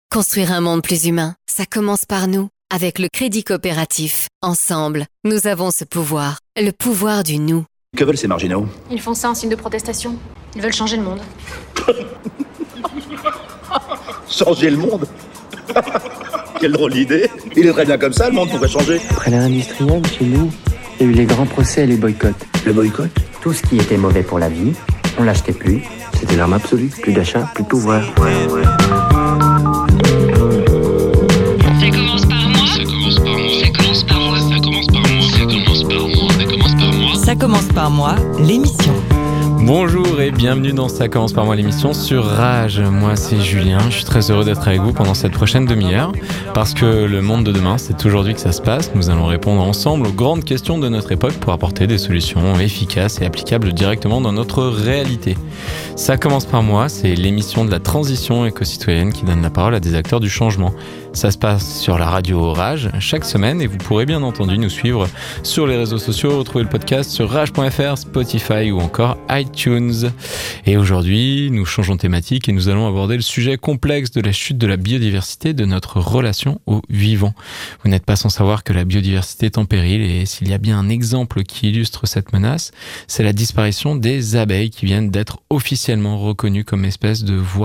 Construire un monde plus humain, ça commence par nous. Avec le Crédit Coopératif, ensemble, nous avons ce pouvoir, le pouvoir du nous. Que veulent ces marginaux? Ils font ça en signe de protestation. Ils veulent changer le monde. Changer le monde? Quelle drôle d'idée. Il est très bien comme ça, le monde pourrait changer. Après l'ère industrielle, chez nous, il y a eu les grands procès et les boycotts. Le boycott? Tout ce qui était mauvais pour la vie, on l'achetait plus. C'était l'arme absolue. Plus d'achat, plus de pouvoir. Ça commence par moi, l'émission. Bonjour et bienvenue dans Ça commence par moi, l'émission sur Rage. Moi c'est Julien, je suis très heureux d'être avec vous pendant cette prochaine demi-heure parce que le monde de demain, c'est aujourd'hui que ça se passe. Nous allons répondre ensemble aux grandes questions de notre époque pour apporter des solutions efficaces et applicables directement dans notre réalité. Ça commence par moi, c'est l'émission de la transition éco-citoyenne qui donne la parole à des acteurs du changement. Ça se passe sur la radio Rage chaque semaine et vous pourrez bien entendu nous suivre sur les réseaux sociaux, retrouver le podcast sur rage.fr, Spotify ou encore iTunes. Et aujourd'hui, nous changeons de thématique et nous allons aborder le sujet complexe de la chute de la biodiversité, de notre relation au vivant. Vous n'êtes pas sans savoir que la biodiversité est en péril et s'il y a bien un exemple qui illustre cette menace, c'est la disparition des abeilles qui viennent d'être officiellement reconnues comme espèce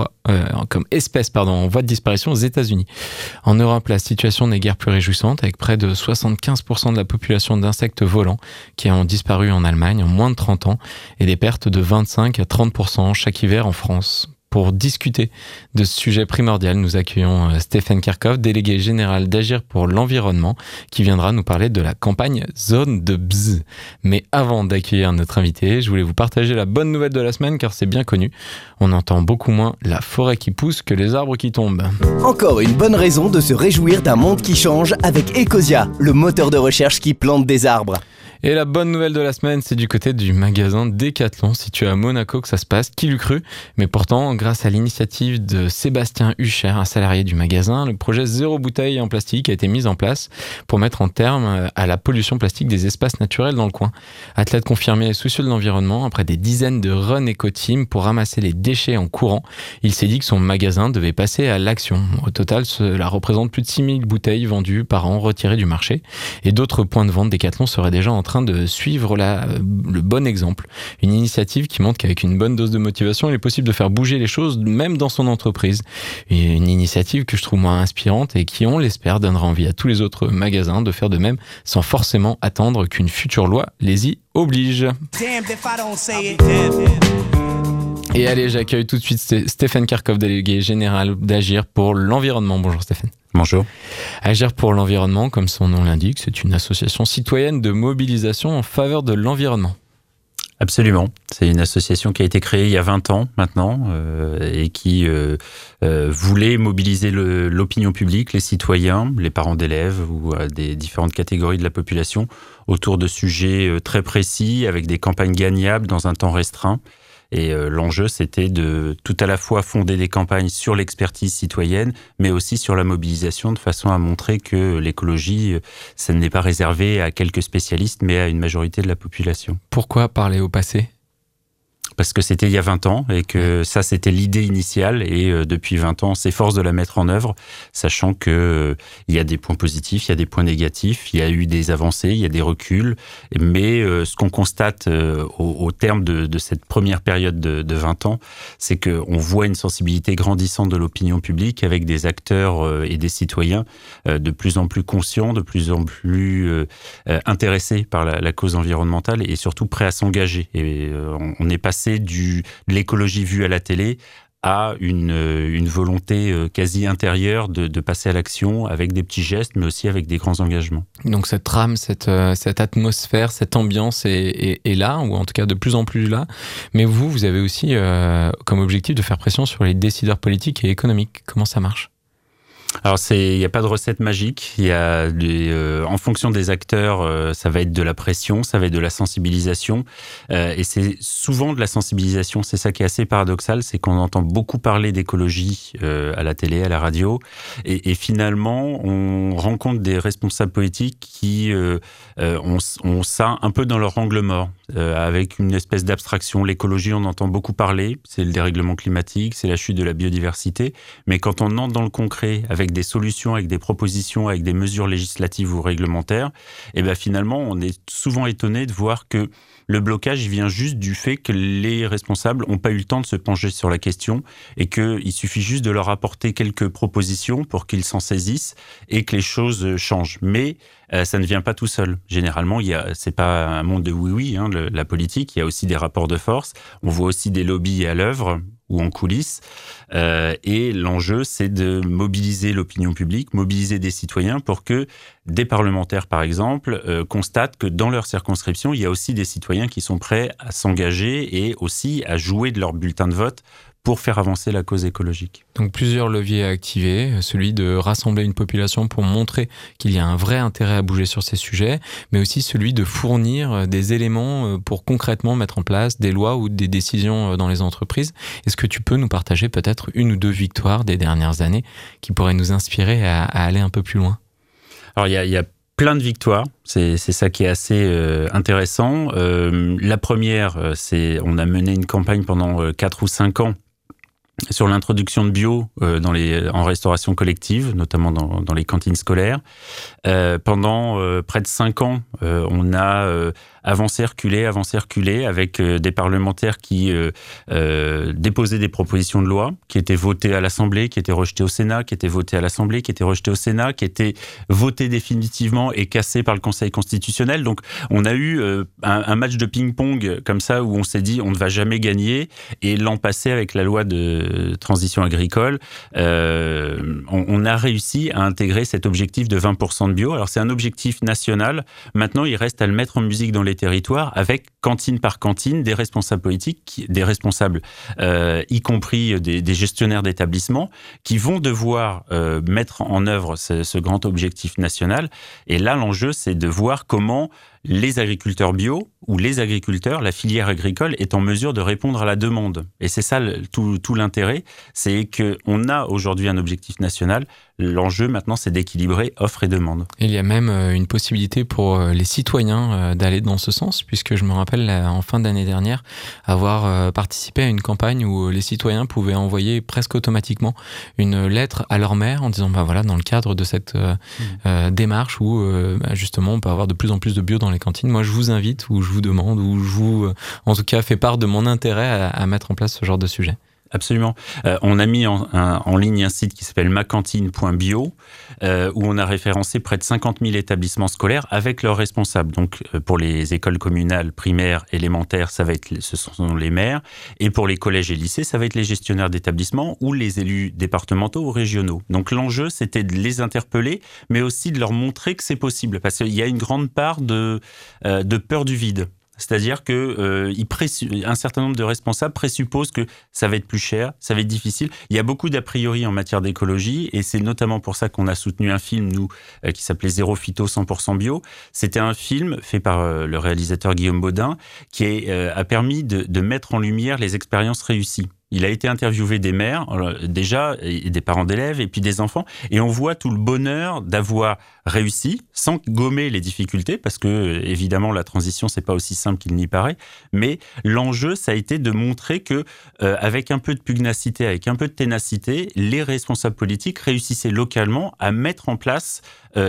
en voie de disparition aux États-Unis. En Europe, la situation n'est guère plus réjouissante, avec près de 75% de la population d'insectes volants qui ont disparu en Allemagne en moins de 30 ans et des pertes de 25 à 30% chaque hiver en France. Pour discuter de ce sujet primordial, nous accueillons Stéphane Kerkhoff, délégué général d'Agir pour l'environnement, qui viendra nous parler de la campagne Zone de Bzz. Mais avant d'accueillir notre invité, je voulais vous partager la bonne nouvelle de la semaine, car c'est bien connu. On entend beaucoup moins la forêt qui pousse que les arbres qui tombent. Encore une bonne raison de se réjouir d'un monde qui change avec Ecosia, le moteur de recherche qui plante des arbres. Et la bonne nouvelle de la semaine, c'est du côté du magasin Decathlon, situé à Monaco, que ça se passe. Qui l'eût cru? Mais pourtant, grâce à l'initiative de Sébastien Hucher, un salarié du magasin, le projet Zéro bouteille en plastique a été mis en place pour mettre un terme à la pollution plastique des espaces naturels dans le coin. Athlète confirmé et soucieux de l'environnement, après des dizaines de run éco-team pour ramasser les déchets en courant, il s'est dit que son magasin devait passer à l'action. Au total, cela représente plus de 6000 bouteilles vendues par an retirées du marché. Et d'autres points de vente Decathlon seraient déjà en train de suivre le bon exemple. Une initiative qui montre qu'avec une bonne dose de motivation, il est possible de faire bouger les choses, même dans son entreprise. Et une initiative que je trouve moins inspirante et qui, on l'espère, donnera envie à tous les autres magasins de faire de même, sans forcément attendre qu'une future loi les y oblige. Et allez, j'accueille tout de suite Stéphane Kerkhoff, délégué général d'Agir pour l'environnement. Bonjour Stéphane. Bonjour. Agir pour l'environnement, comme son nom l'indique, c'est une association citoyenne de mobilisation en faveur de l'environnement. Absolument. C'est une association qui a été créée il y a 20 ans maintenant et qui voulait mobiliser l'opinion publique, les citoyens, les parents d'élèves ou des différentes catégories de la population autour de sujets très précis avec des campagnes gagnables dans un temps restreint. Et l'enjeu, c'était de tout à la fois fonder des campagnes sur l'expertise citoyenne, mais aussi sur la mobilisation, de façon à montrer que l'écologie, ça n'est pas réservé à quelques spécialistes, mais à une majorité de la population. Pourquoi parler au passé ? Parce que c'était il y a 20 ans et que ça, c'était l'idée initiale. Et depuis 20 ans, on s'efforce de la mettre en œuvre, sachant qu'il y a des points positifs, il y a des points négatifs, il y a eu des avancées, il y a des reculs. Mais ce qu'on constate au terme de cette première période de 20 ans, c'est qu'on voit une sensibilité grandissante de l'opinion publique avec des acteurs et des citoyens de plus en plus conscients, de plus en plus intéressés par la cause environnementale et surtout prêts à s'engager. Et on est passé de l'écologie vue à la télé à une volonté quasi intérieure de passer à l'action avec des petits gestes, mais aussi avec des grands engagements. Donc cette trame, cette atmosphère, cette ambiance est là, ou en tout cas de plus en plus là. Mais vous avez aussi comme objectif de faire pression sur les décideurs politiques et économiques. Comment ça marche ? Alors il n'y a pas de recette magique. Il y a en fonction des acteurs, ça va être de la pression, ça va être de la sensibilisation, et c'est souvent de la sensibilisation. C'est ça qui est assez paradoxal, c'est qu'on entend beaucoup parler d'écologie à la télé, à la radio, et finalement on rencontre des responsables politiques qui ont ça un peu dans leur angle mort. avec une espèce d'abstraction. L'écologie, on entend beaucoup parler, c'est le dérèglement climatique, c'est la chute de la biodiversité, mais quand on entre dans le concret, avec des solutions, avec des propositions, avec des mesures législatives ou réglementaires, et ben finalement, on est souvent étonné de voir que le blocage il vient juste du fait que les responsables n'ont pas eu le temps de se pencher sur la question et qu'il suffit juste de leur apporter quelques propositions pour qu'ils s'en saisissent et que les choses changent. Mais ça ne vient pas tout seul. Généralement, c'est pas un monde de oui-oui, hein, la politique. Il y a aussi des rapports de force. On voit aussi des lobbies à l'œuvre ou en coulisses. Et l'enjeu, c'est de mobiliser l'opinion publique, mobiliser des citoyens pour que des parlementaires, par exemple, constatent que dans leur circonscription, il y a aussi des citoyens qui sont prêts à s'engager et aussi à jouer de leur bulletin de vote pour faire avancer la cause écologique. Donc plusieurs leviers à activer, celui de rassembler une population pour montrer qu'il y a un vrai intérêt à bouger sur ces sujets, mais aussi celui de fournir des éléments pour concrètement mettre en place des lois ou des décisions dans les entreprises. Est-ce que tu peux nous partager peut-être une ou deux victoires des dernières années qui pourraient nous inspirer à aller un peu plus loin ? Alors il y a plein de victoires, c'est ça qui est assez intéressant. La première, c'est on a mené une campagne pendant 4 ou 5 ans sur l'introduction de bio en restauration collective, notamment dans les cantines scolaires. Pendant près de 5 ans, on a avancé, reculé avec des parlementaires qui déposaient des propositions de loi, qui étaient votées à l'Assemblée, qui étaient rejetées au Sénat, qui étaient votées à l'Assemblée, qui étaient rejetées au Sénat, qui étaient votées définitivement et cassées par le Conseil constitutionnel. Donc on a eu un match de ping-pong comme ça où on s'est dit on ne va jamais gagner. Et l'an passé, avec la loi de transition agricole, on a réussi à intégrer cet objectif de 20% de bio. Alors c'est un objectif national. Maintenant, il reste à le mettre en musique dans les territoires avec cantine par cantine des responsables politiques, des responsables, y compris des gestionnaires d'établissements, qui vont devoir mettre en œuvre ce grand objectif national. Et là, l'enjeu, c'est de voir comment les agriculteurs bio ou les agriculteurs, la filière agricole est en mesure de répondre à la demande. Et c'est ça tout l'intérêt, c'est qu'on a aujourd'hui un objectif national. L'enjeu maintenant, c'est d'équilibrer offre et demande. Il y a même une possibilité pour les citoyens d'aller dans ce sens, puisque je me rappelle en fin d'année dernière avoir participé à une campagne où les citoyens pouvaient envoyer presque automatiquement une lettre à leur maire en disant voilà, dans le cadre de cette démarche où justement on peut avoir de plus en plus de bio dans les cantines, moi je vous invite ou je vous demande ou je vous en tout cas fais part de mon intérêt à mettre en place ce genre de sujet. Absolument. On a mis en ligne un site qui s'appelle macantine.bio où on a référencé près de 50 000 établissements scolaires avec leurs responsables. Donc pour les écoles communales primaires, élémentaires, ce sont les maires. Et pour les collèges et lycées, ça va être les gestionnaires d'établissements ou les élus départementaux ou régionaux. Donc l'enjeu, c'était de les interpeller, mais aussi de leur montrer que c'est possible. Parce qu'il y a une grande part de peur du vide. C'est-à-dire que un certain nombre de responsables présupposent que ça va être plus cher, ça va être difficile. Il y a beaucoup d'a priori en matière d'écologie et c'est notamment pour ça qu'on a soutenu un film, nous, qui s'appelait Zéro Phyto 100% Bio. C'était un film fait par le réalisateur Guillaume Baudin qui a permis de mettre en lumière les expériences réussies. Il a été interviewé des mères, déjà, et des parents d'élèves, et puis des enfants. Et on voit tout le bonheur d'avoir réussi, sans gommer les difficultés, parce que, évidemment, la transition, c'est pas aussi simple qu'il n'y paraît. Mais l'enjeu, ça a été de montrer que, avec un peu de pugnacité, avec un peu de ténacité, les responsables politiques réussissaient localement à mettre en place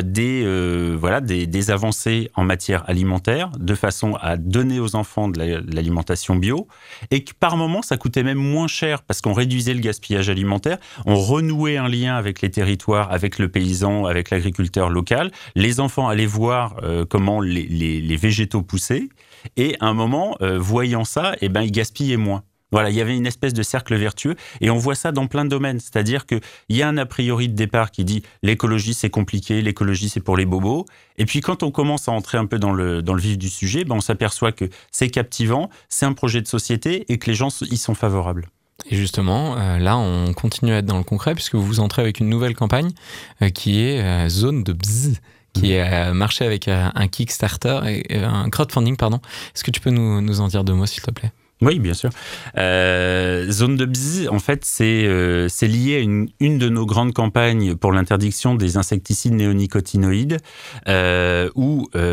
des avancées en matière alimentaire, de façon à donner aux enfants de l'alimentation bio, et que par moment, ça coûtait même moins cher, parce qu'on réduisait le gaspillage alimentaire, on renouait un lien avec les territoires, avec le paysan, avec l'agriculteur local, les enfants allaient voir comment les végétaux poussaient, et à un moment, voyant ça, ils gaspillaient moins. Voilà, il y avait une espèce de cercle vertueux et on voit ça dans plein de domaines. C'est-à-dire qu'il y a un a priori de départ qui dit l'écologie c'est compliqué, l'écologie c'est pour les bobos. Et puis quand on commence à entrer un peu dans le vif du sujet, on s'aperçoit que c'est captivant, c'est un projet de société et que les gens y sont favorables. Et justement, là, on continue à être dans le concret puisque vous entrez avec une nouvelle campagne qui est Zone de Bzzz, qui est marché avec un Kickstarter et un crowdfunding, pardon. Est-ce que tu peux nous en dire 2 mots, s'il te plaît ? Oui, bien sûr. Zone de Bzzz, en fait, c'est lié à une de nos grandes campagnes pour l'interdiction des insecticides néonicotinoïdes, où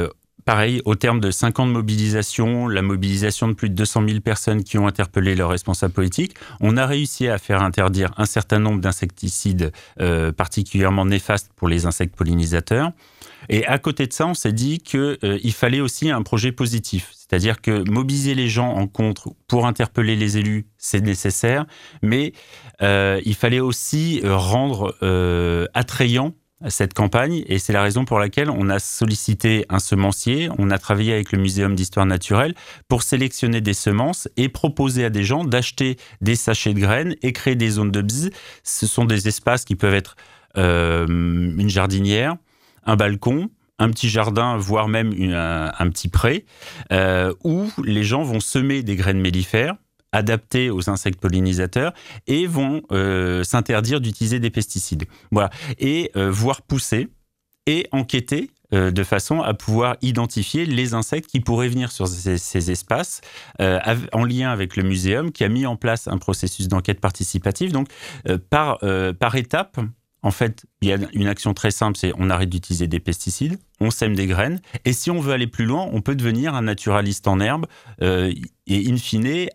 pareil, au terme de 5 ans de mobilisation, la mobilisation de plus de 200 000 personnes qui ont interpellé leurs responsables politiques, on a réussi à faire interdire un certain nombre d'insecticides particulièrement néfastes pour les insectes pollinisateurs. Et à côté de ça, on s'est dit qu'il fallait aussi un projet positif. C'est-à-dire que mobiliser les gens en contre pour interpeller les élus, c'est nécessaire, mais il fallait aussi rendre attrayant cette campagne, et c'est la raison pour laquelle on a sollicité un semencier, on a travaillé avec le Muséum d'histoire naturelle pour sélectionner des semences et proposer à des gens d'acheter des sachets de graines et créer des zones de bzz. Ce sont des espaces qui peuvent être une jardinière, un balcon, un petit jardin, voire même un petit pré, où les gens vont semer des graines mellifères adaptés aux insectes pollinisateurs et vont s'interdire d'utiliser des pesticides. Voilà. Et voir pousser et enquêter de façon à pouvoir identifier les insectes qui pourraient venir sur ces espaces en lien avec le muséum qui a mis en place un processus d'enquête participative. Donc, par étape, en fait, il y a une action très simple, c'est on arrête d'utiliser des pesticides, on sème des graines, et si on veut aller plus loin, on peut devenir un naturaliste en herbe et in fine,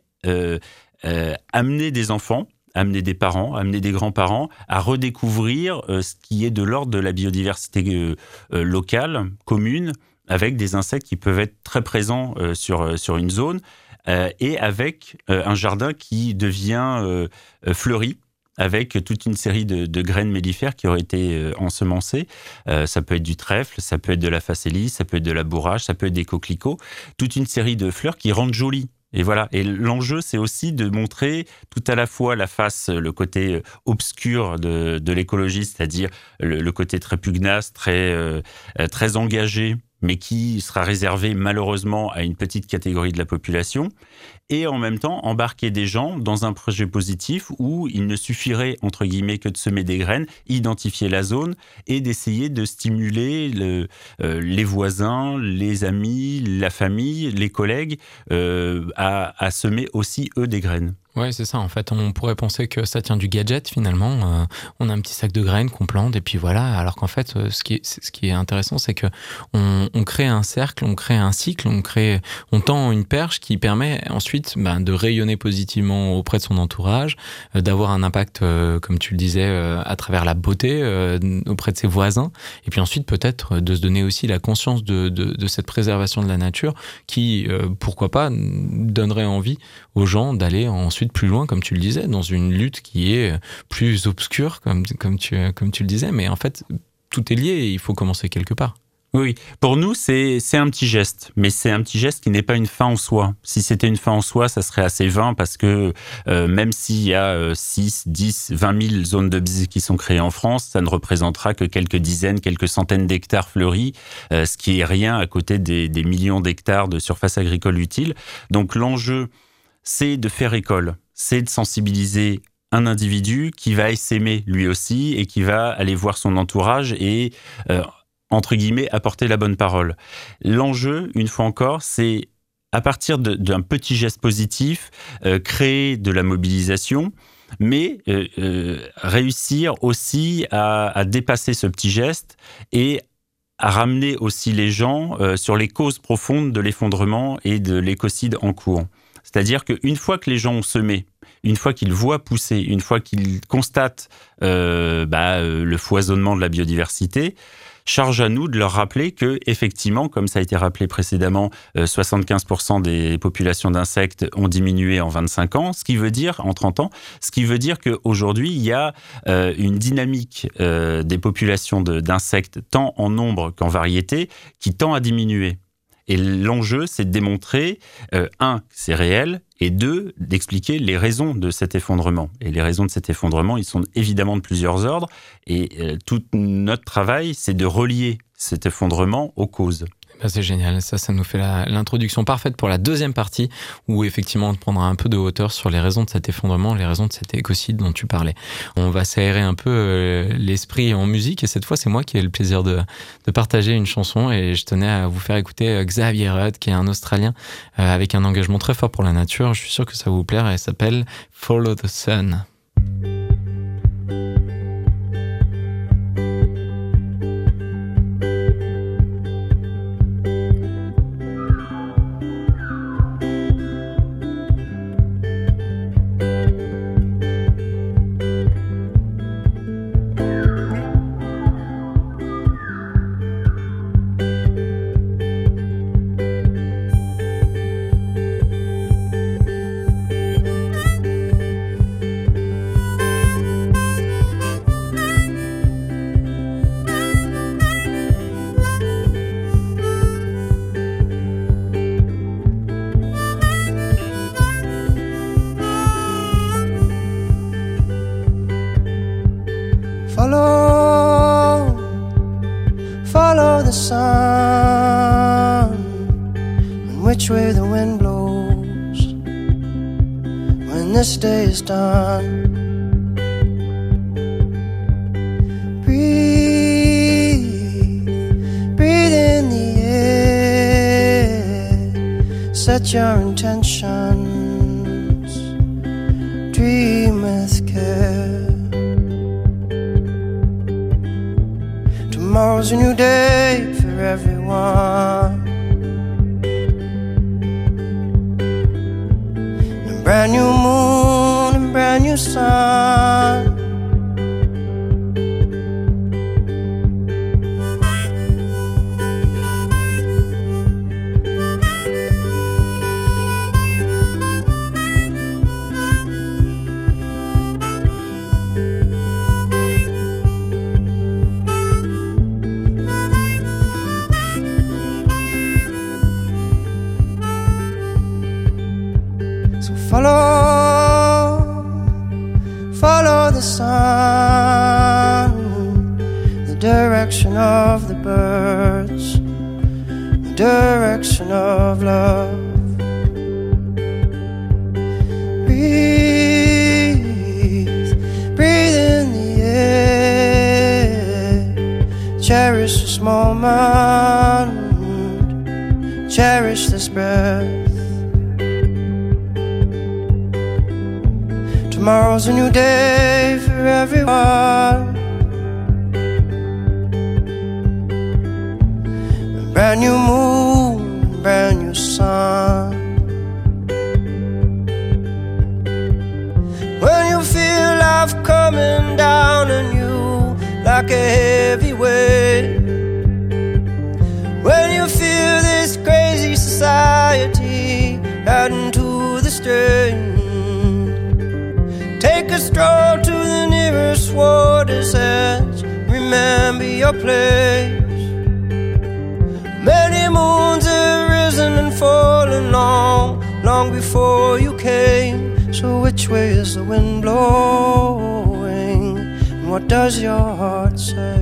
amener des enfants, amener des parents, amener des grands-parents à redécouvrir ce qui est de l'ordre de la biodiversité locale, commune, avec des insectes qui peuvent être très présents sur une zone, et avec un jardin qui devient fleuri, avec toute une série de graines mellifères qui auraient été ensemencées. Ça peut être du trèfle, ça peut être de la facélie, ça peut être de la bourrage, ça peut être des coquelicots, toute une série de fleurs qui rendent jolies. Et voilà. Et l'enjeu, c'est aussi de montrer tout à la fois la face, le côté obscur de l'écologie, c'est-à-dire le côté très pugnace, très engagé, mais qui sera réservé malheureusement à une petite catégorie de la population, et en même temps embarquer des gens dans un projet positif où il ne suffirait, entre guillemets, que de semer des graines, identifier la zone et d'essayer de stimuler les voisins, les amis, la famille, les collègues à semer aussi, eux, des graines. Ouais, c'est ça. En fait, on pourrait penser que ça tient du gadget, finalement. On a un petit sac de graines qu'on plante et puis voilà. Alors qu'en fait, ce qui est intéressant, c'est que on crée un cercle, on crée un cycle, on tend une perche qui permet ensuite de rayonner positivement auprès de son entourage, d'avoir un impact, comme tu le disais, à travers la beauté auprès de ses voisins. Et puis ensuite, peut-être, de se donner aussi la conscience de cette préservation de la nature qui, pourquoi pas, donnerait envie aux gens d'aller ensuite plus loin, comme tu le disais, dans une lutte qui est plus obscure, comme tu le disais. Mais en fait, tout est lié et il faut commencer quelque part. Oui, pour nous, c'est un petit geste, mais c'est un petit geste qui n'est pas une fin en soi. Si c'était une fin en soi, ça serait assez vain parce que même s'il y a 6, 10, 20 000 zones de bzz qui sont créées en France, ça ne représentera que quelques dizaines, quelques centaines d'hectares fleuris, ce qui est rien à côté des millions d'hectares de surface agricole utile. Donc l'enjeu, c'est de faire école, c'est de sensibiliser un individu qui va essaimer lui aussi et qui va aller voir son entourage et entre guillemets, apporter la bonne parole. L'enjeu, une fois encore, c'est à partir d'un petit geste positif, créer de la mobilisation, mais réussir aussi à dépasser ce petit geste et à ramener aussi les gens sur les causes profondes de l'effondrement et de l'écocide en cours. C'est-à-dire qu'une fois que les gens ont semé, une fois qu'ils voient pousser, une fois qu'ils constatent le foisonnement de la biodiversité, charge à nous de leur rappeler que, effectivement, comme ça a été rappelé précédemment, 75% des populations d'insectes ont diminué en 25 ans, ce qui veut dire, en 30 ans, ce qui veut dire qu'aujourd'hui, il y a une dynamique des populations d'insectes, tant en nombre qu'en variété, qui tend à diminuer. Et l'enjeu, c'est de démontrer, un, que c'est réel, et deux, d'expliquer les raisons de cet effondrement. Et les raisons de cet effondrement, ils sont évidemment de plusieurs ordres. Et tout notre travail, c'est de relier cet effondrement aux causes. C'est génial, ça nous fait l'introduction parfaite pour la deuxième partie où effectivement on prendra un peu de hauteur sur les raisons de cet effondrement, les raisons de cet écocide dont tu parlais. On va s'aérer un peu l'esprit en musique et cette fois c'est moi qui ai le plaisir de partager une chanson et je tenais à vous faire écouter Xavier Rudd qui est un Australien avec un engagement très fort pour la nature. Je suis sûr que ça va vous plaire, elle s'appelle Follow the Sun. follow the sun, and which way the wind blows when this day is done. Breathe in the air, set your intentions, dream with care. Tomorrow's a new day for everyone, a brand new moon and brand new sun. Follow the sun, the direction of the birds, the direction of love. Breathe in the air, cherish this moment, cherish this breath. Tomorrow's a new day for everyone, a brand new moon, a brand new sun. When you feel life coming down on you like a heavy weight, when you feel this crazy society adding to the strain, take a stroll to the nearest water's edge. Remember your place. Many moons have risen and fallen long before you came. So which way is the wind blowing? And what does your heart say?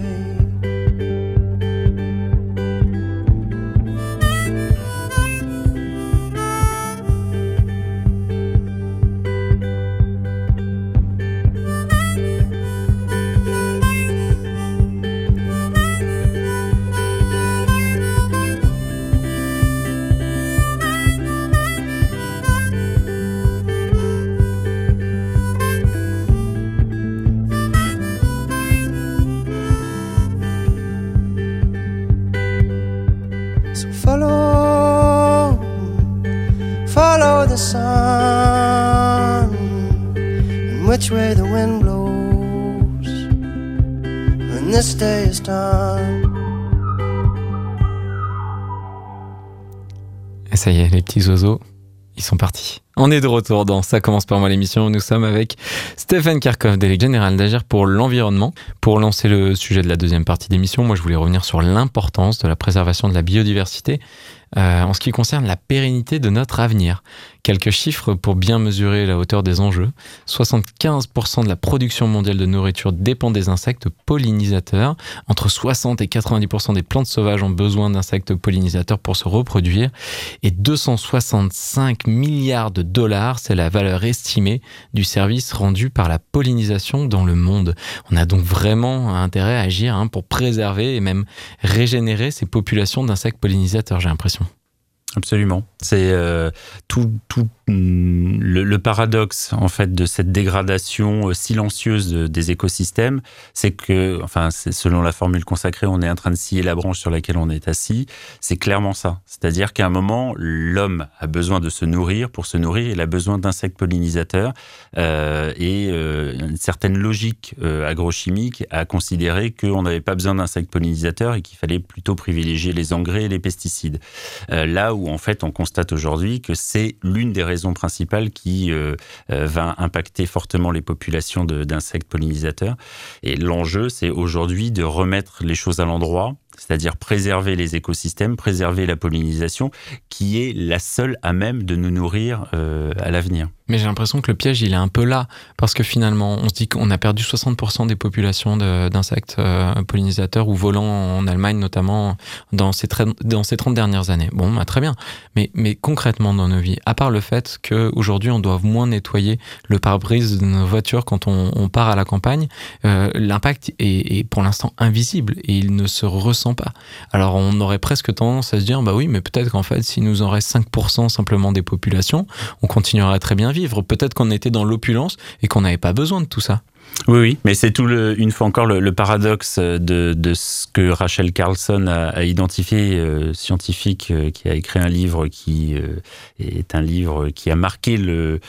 Follow the sun, and which way the wind blows when this day is done. Et ça y est, les petits oiseaux, ils sont partis. On est de retour dans Ça commence par moi l'émission. Nous sommes avec Stéphane Kerkhoff, délégué général d'Agir pour l'environnement. Pour lancer le sujet de la deuxième partie d'émission, moi je voulais revenir sur l'importance de la préservation de la biodiversité en ce qui concerne la pérennité de notre avenir. Quelques chiffres pour bien mesurer la hauteur des enjeux. 75% de la production mondiale de nourriture dépend des insectes pollinisateurs. Entre 60 et 90% des plantes sauvages ont besoin d'insectes pollinisateurs pour se reproduire. Et 265 milliards de dollars, c'est la valeur estimée du service rendu par la pollinisation dans le monde. On a donc vraiment intérêt à agir pour préserver et même régénérer ces populations d'insectes pollinisateurs, j'ai l'impression. Absolument. C'est tout le paradoxe en fait de cette dégradation silencieuse des écosystèmes, c'est que, enfin, c'est selon la formule consacrée, on est en train de scier la branche sur laquelle on est assis. C'est clairement ça. C'est-à-dire qu'à un moment, l'homme a besoin de se nourrir. Pour se nourrir, il a besoin d'insectes pollinisateurs et une certaine logique agrochimique a considéré qu'on n'avait pas besoin d'insectes pollinisateurs et qu'il fallait plutôt privilégier les engrais et les pesticides. Là où en fait on constate aujourd'hui que c'est l'une des raisons principales qui va impacter fortement les populations d'insectes pollinisateurs. Et l'enjeu, c'est aujourd'hui de remettre les choses à l'endroit, c'est-à-dire préserver les écosystèmes, préserver la pollinisation, qui est la seule à même de nous nourrir à l'avenir. Mais j'ai l'impression que le piège, il est un peu là, parce que finalement, on se dit qu'on a perdu 60% des populations d'insectes pollinisateurs ou volants en Allemagne, notamment dans ces 30 dernières années. Bon, bah, très bien. Mais concrètement dans nos vies, à part le fait qu'aujourd'hui, on doit moins nettoyer le pare-brise de nos voitures quand on part à la campagne, l'impact est pour l'instant invisible et il ne se ressent pas. Alors, on aurait presque tendance à se dire, bah oui, mais peut-être qu'en fait, s'il nous en reste 5% simplement des populations, on continuera très bien vivre. Peut-être qu'on était dans l'opulence et qu'on n'avait pas besoin de tout ça. Oui, mais c'est une fois encore le paradoxe de ce que Rachel Carlson a identifié, scientifique qui a écrit un livre qui est un livre qui a marqué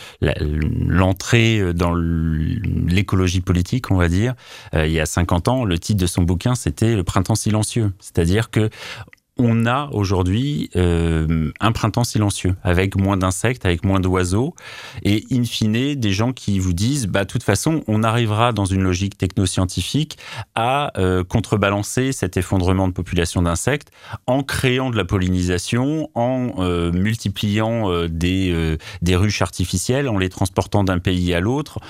l'entrée dans l'écologie politique, on va dire. Il y a 50 ans, le titre de son bouquin, c'était « Le printemps silencieux ». C'est-à-dire que on a aujourd'hui un printemps silencieux, avec moins d'insectes, avec moins d'oiseaux, et in fine, des gens qui vous disent, de toute façon, on arrivera dans une logique technoscientifique à contrebalancer cet effondrement de population d'insectes en créant de la pollinisation, en multipliant des ruches artificielles, en les transportant d'un pays à l'autre,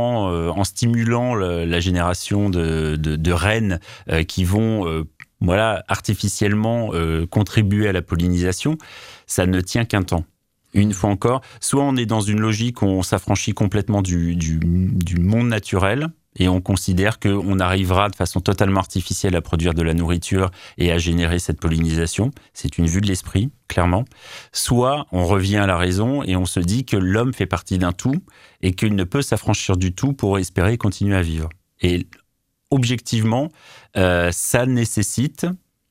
en stimulant la génération de reines qui vont artificiellement contribuer à la pollinisation. Ça ne tient qu'un temps. Une fois encore, soit on est dans une logique où on s'affranchit complètement du monde naturel et on considère qu'on arrivera de façon totalement artificielle à produire de la nourriture et à générer cette pollinisation. C'est une vue de l'esprit, clairement. Soit on revient à la raison et on se dit que l'homme fait partie d'un tout et qu'il ne peut s'affranchir du tout pour espérer continuer à vivre. Et objectivement, ça nécessite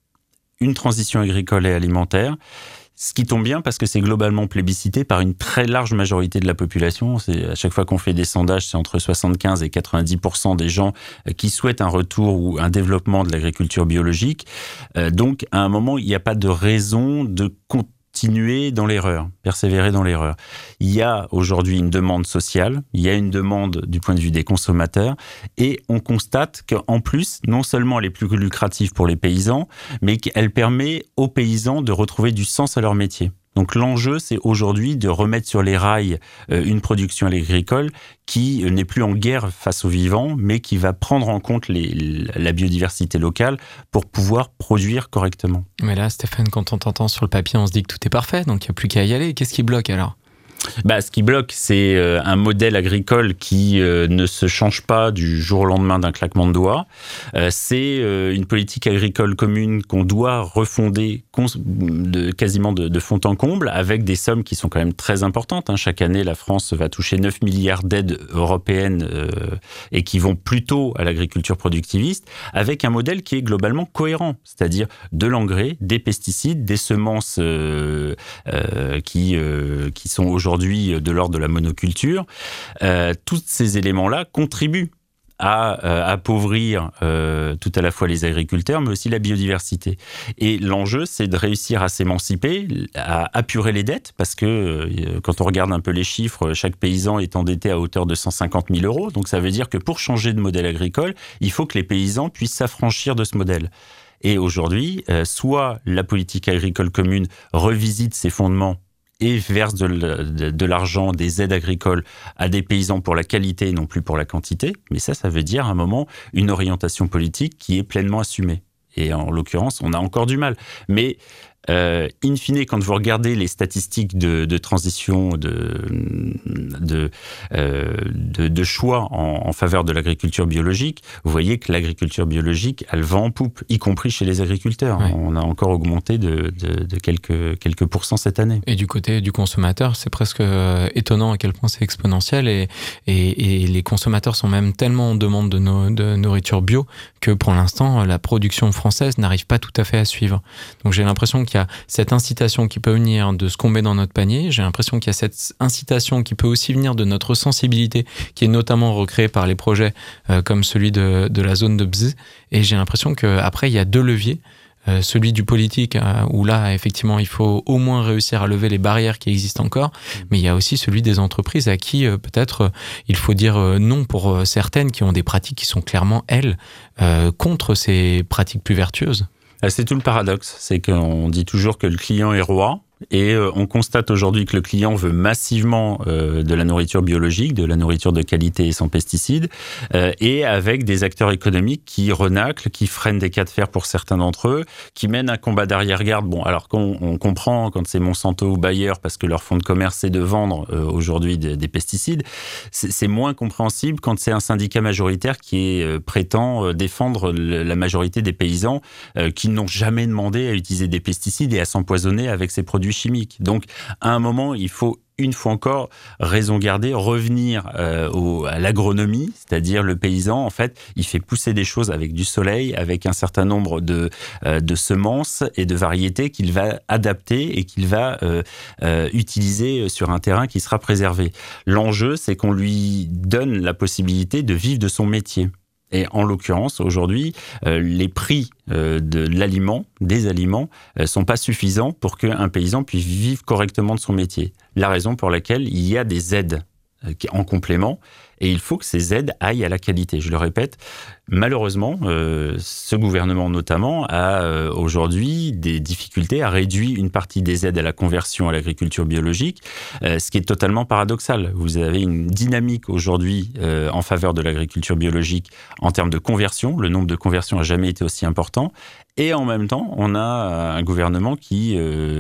une transition agricole et alimentaire, ce qui tombe bien parce que c'est globalement plébiscité par une très large majorité de la population. À chaque fois qu'on fait des sondages, c'est entre 75 et 90% des gens qui souhaitent un retour ou un développement de l'agriculture biologique. Donc, à un moment, il n'y a pas de raison de continuer dans l'erreur, persévérer dans l'erreur. Il y a aujourd'hui une demande sociale, il y a une demande du point de vue des consommateurs, et on constate qu'en plus, non seulement elle est plus lucrative pour les paysans, mais qu'elle permet aux paysans de retrouver du sens à leur métier. Donc l'enjeu, c'est aujourd'hui de remettre sur les rails une production agricole qui n'est plus en guerre face aux vivants, mais qui va prendre en compte la biodiversité locale pour pouvoir produire correctement. Mais là, Stéphane, quand on t'entend sur le papier, on se dit que tout est parfait, donc il n'y a plus qu'à y aller. Qu'est-ce qui bloque alors ? Ce qui bloque, c'est un modèle agricole qui ne se change pas du jour au lendemain d'un claquement de doigts. C'est une politique agricole commune qu'on doit refonder quasiment de fond en comble, avec des sommes qui sont quand même très importantes. Chaque année, la France va toucher 9 milliards d'aides européennes et qui vont plutôt à l'agriculture productiviste, avec un modèle qui est globalement cohérent, c'est-à-dire de l'engrais, des pesticides, des semences qui sont aujourd'hui de l'ordre de la monoculture. Tous ces éléments-là contribuent à appauvrir tout à la fois les agriculteurs, mais aussi la biodiversité. Et l'enjeu, c'est de réussir à s'émanciper, à apurer les dettes, parce que quand on regarde un peu les chiffres, chaque paysan est endetté à hauteur de 150 000 €. Donc ça veut dire que pour changer de modèle agricole, il faut que les paysans puissent s'affranchir de ce modèle. Et aujourd'hui, soit la politique agricole commune revisite ses fondements et verse de l'argent, des aides agricoles à des paysans pour la qualité et non plus pour la quantité. Mais ça veut dire à un moment une orientation politique qui est pleinement assumée. Et en l'occurrence, on a encore du mal. Mais in fine, quand vous regardez les statistiques de transition, de choix en faveur de l'agriculture biologique, vous voyez que l'agriculture biologique, elle va en poupe, y compris chez les agriculteurs. Ouais. On a encore augmenté de quelques pourcents cette année. Et du côté du consommateur, c'est presque étonnant à quel point c'est exponentiel. Et les consommateurs sont même tellement en demande de nourriture bio que pour l'instant, la production française n'arrive pas tout à fait à suivre. Donc j'ai l'impression qu'il y a cette incitation qui peut venir de ce qu'on met dans notre panier. J'ai l'impression qu'il y a cette incitation qui peut aussi venir de notre sensibilité, qui est notamment recréée par les projets comme celui de la zone de Bz. Et j'ai l'impression qu'après, il y a deux leviers. Celui du politique, où là, effectivement, il faut au moins réussir à lever les barrières qui existent encore. Mais il y a aussi celui des entreprises à qui, peut-être, il faut dire non pour certaines qui ont des pratiques qui sont clairement, elles, contre ces pratiques plus vertueuses. C'est tout le paradoxe, c'est qu'on dit toujours que le client est roi, Et on constate aujourd'hui que le client veut massivement de la nourriture biologique, de la nourriture de qualité et sans pesticides, et avec des acteurs économiques qui renaclent, qui freinent des cas de fer pour certains d'entre eux, qui mènent un combat d'arrière-garde. Bon, alors qu'on comprend quand c'est Monsanto ou Bayer, parce que leur fonds de commerce c'est de vendre aujourd'hui des pesticides, c'est moins compréhensible quand c'est un syndicat majoritaire qui prétend défendre la majorité des paysans qui n'ont jamais demandé à utiliser des pesticides et à s'empoisonner avec ces produits chimiques. Donc, à un moment, il faut une fois encore, raison garder, revenir à l'agronomie, c'est-à-dire le paysan, en fait, il fait pousser des choses avec du soleil, avec un certain nombre de semences et de variétés qu'il va adapter et qu'il va utiliser sur un terrain qui sera préservé. L'enjeu, c'est qu'on lui donne la possibilité de vivre de son métier. Et en l'occurrence, aujourd'hui, les prix des aliments sont pas suffisants pour qu'un paysan puisse vivre correctement de son métier. La raison pour laquelle il y a des aides en complément, et il faut que ces aides aillent à la qualité. Je le répète, malheureusement, ce gouvernement notamment a aujourd'hui des difficultés à réduire une partie des aides à la conversion à l'agriculture biologique, ce qui est totalement paradoxal. Vous avez une dynamique aujourd'hui en faveur de l'agriculture biologique en termes de conversion. Le nombre de conversions n'a jamais été aussi important. Et en même temps, on a un gouvernement qui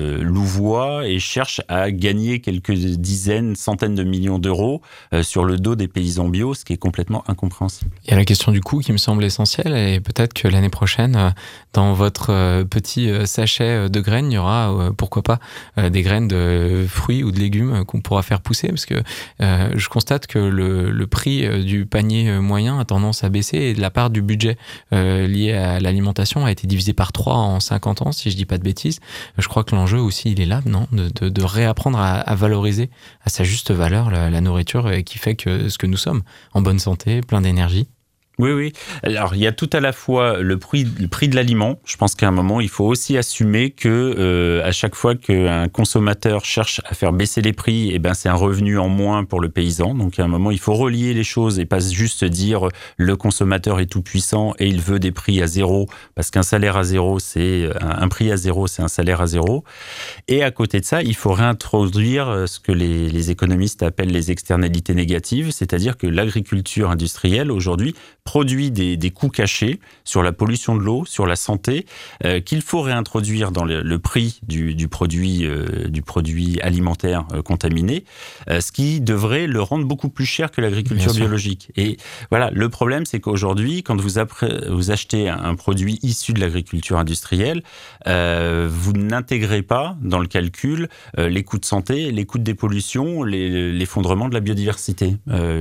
louvoie et cherche à gagner quelques dizaines, centaines de millions d'euros sur le dos des paysans bio, ce qui est complètement incompréhensible. Il y a la question du coût qui me semble essentielle, et peut-être que l'année prochaine, dans votre petit sachet de graines, il y aura, pourquoi pas, des graines de fruits ou de légumes qu'on pourra faire pousser, parce que je constate que le prix du panier moyen a tendance à baisser, et la part du budget lié à l'alimentation a été divisée par 3 en 50 ans, si je dis pas de bêtises. Je crois que l'enjeu aussi, il est là, non, de réapprendre à valoriser à sa juste valeur la nourriture qui fait que ce que nous sommes, en bonne santé, plein d'énergie. Oui. Alors, il y a tout à la fois le prix de l'aliment. Je pense qu'à un moment, il faut aussi assumer que à chaque fois qu'un consommateur cherche à faire baisser les prix, c'est un revenu en moins pour le paysan. Donc, à un moment, il faut relier les choses et pas juste dire le consommateur est tout puissant et il veut des prix à zéro, parce qu'un salaire à zéro, c'est un prix à zéro, c'est un salaire à zéro. Et à côté de ça, il faut réintroduire ce que les économistes appellent les externalités négatives, c'est-à-dire que l'agriculture industrielle aujourd'hui produit des coûts cachés sur la pollution de l'eau, sur la santé, qu'il faut réintroduire dans le prix du produit alimentaire contaminé, ce qui devrait le rendre beaucoup plus cher que l'agriculture biologique. Et voilà, le problème, c'est qu'aujourd'hui, quand vous achetez un produit issu de l'agriculture industrielle, vous n'intégrez pas dans le calcul les coûts de santé, les coûts de dépollution, l'effondrement de la biodiversité.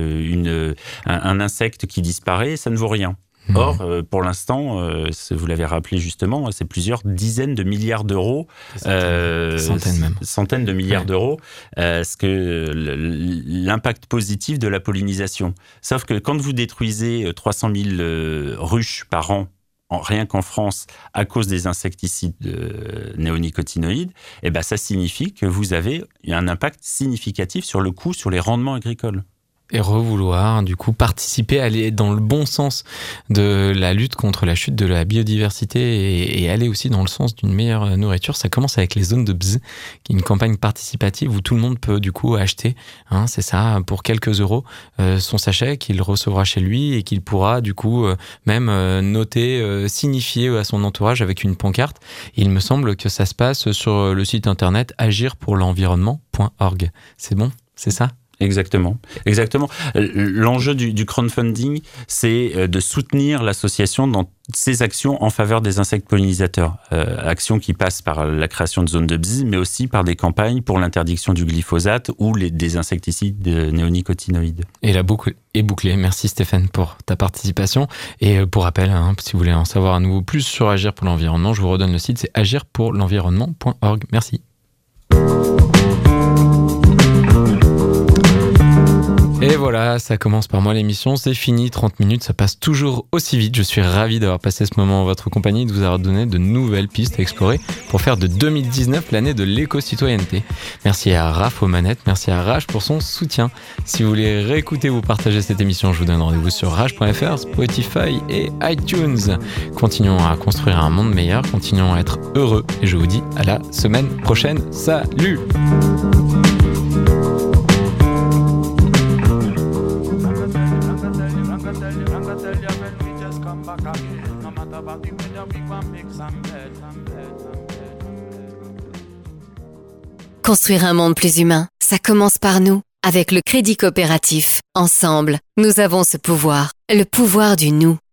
Un insecte qui disparaît, ça ne vaut rien. Or, pour l'instant, vous l'avez rappelé justement, c'est plusieurs dizaines de milliards d'euros, centaines de milliards d'euros, l'impact positif de la pollinisation. Sauf que quand vous détruisez 300 000 ruches par an, rien qu'en France, à cause des insecticides néonicotinoïdes, ça signifie que vous avez un impact significatif sur le coût, sur les rendements agricoles. Et revouloir, du coup, participer, aller dans le bon sens de la lutte contre la chute de la biodiversité et aller aussi dans le sens d'une meilleure nourriture. Ça commence avec les zones de bzz, qui est une campagne participative où tout le monde peut, du coup, acheter, c'est ça, pour quelques euros, son sachet qu'il recevra chez lui et qu'il pourra, du coup, même noter, signifier à son entourage avec une pancarte. Il me semble que ça se passe sur le site internet agirpourlenvironnement.org. C'est bon? C'est ça? Exactement. L'enjeu du crowdfunding, c'est de soutenir l'association dans ses actions en faveur des insectes pollinisateurs. Actions qui passent par la création de zones de bzz, mais aussi par des campagnes pour l'interdiction du glyphosate ou des insecticides néonicotinoïdes. Et la boucle est bouclée. Merci Stéphane pour ta participation. Et pour rappel, si vous voulez en savoir à nouveau plus sur Agir pour l'environnement, je vous redonne le site, c'est agirpourlenvironnement.org. Merci. Et voilà, ça commence par moi l'émission, c'est fini, 30 minutes, ça passe toujours aussi vite. Je suis ravi d'avoir passé ce moment en votre compagnie et de vous avoir donné de nouvelles pistes à explorer pour faire de 2019 l'année de l'éco-citoyenneté. Merci à Raph aux manettes, merci à Rage pour son soutien. Si vous voulez réécouter ou partager cette émission, je vous donne rendez-vous sur rage.fr, Spotify et iTunes. Continuons à construire un monde meilleur, continuons à être heureux et je vous dis à la semaine prochaine. Salut! Construire un monde plus humain, ça commence par nous. Avec le Crédit Coopératif, ensemble, nous avons ce pouvoir, le pouvoir du nous.